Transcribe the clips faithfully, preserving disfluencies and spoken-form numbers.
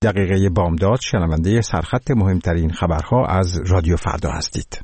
دقیقه بامداد، شنونده سرخط مهمترین خبرها از رادیو فردا هستید.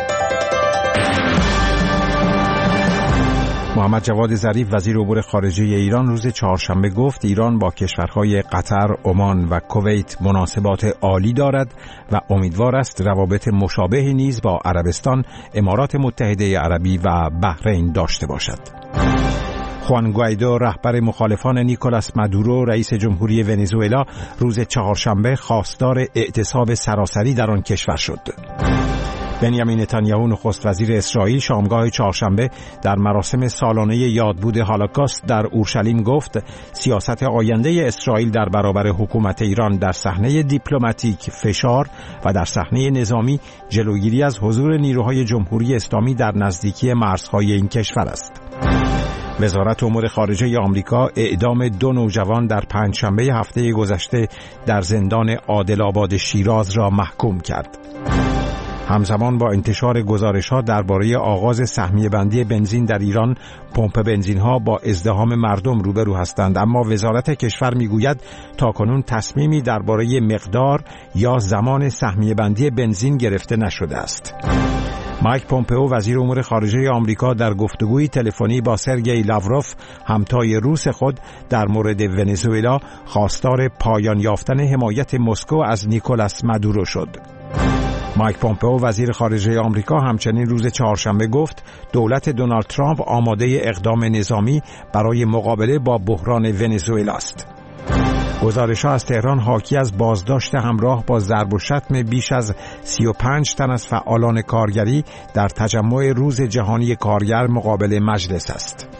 محمد جواد ظریف وزیر امور خارجه ایران روز چهارشنبه گفت ایران با کشورهای قطر، عمان و کویت مناسبات عالی دارد و امیدوار است روابط مشابهی نیز با عربستان، امارات متحده عربی و بحرین داشته باشد. خوان گوایدو رهبر مخالفان نیکولاس مادورو رئیس جمهوری ونزوئلا روز چهارشنبه خواستار اعتصاب سراسری در آن کشور شد. بنیامین نتانیاهو نخست وزیر اسرائیل شامگاه چهارشنبه در مراسم سالانه یادبود هولوکاست در اورشلیم گفت سیاست آینده اسرائیل در برابر حکومت ایران در صحنه دیپلماتیک فشار و در صحنه نظامی جلوگیری از حضور نیروهای جمهوری اسلامی در نزدیکی مرزهای این کشور است. وزارت امور خارجه آمریکا اعدام دو نوجوان در پنجشنبه هفته گذشته در زندان عادل‌آباد شیراز را محکوم کرد. همزمان با انتشار گزارش‌ها درباره آغاز سهمیه بندی بنزین در ایران، پمپ بنزین‌ها با ازدحام مردم روبرو هستند، اما وزارت کشور می‌گوید تاکنون تصمیمی درباره مقدار یا زمان سهمیه بندی بنزین گرفته نشده است. مایک پومپئو وزیر امور خارجه آمریکا در گفتگوی تلفنی با سرگئی لاوروف همتای روس خود در مورد ونزوئلا خواستار پایان یافتن حمایت مسکو از نیکولاس مادورو شد. مایک پومپئو وزیر خارجه آمریکا همچنین روز چهارشنبه گفت دولت دونالد ترامپ آماده اقدام نظامی برای مقابله با بحران ونزوئلا است. گزارش‌ها از تهران حاکی از بازداشت همراه با ضرب و شتم بیش از سی و پنج تن از فعالان کارگری در تجمع روز جهانی کارگر مقابل مجلس است.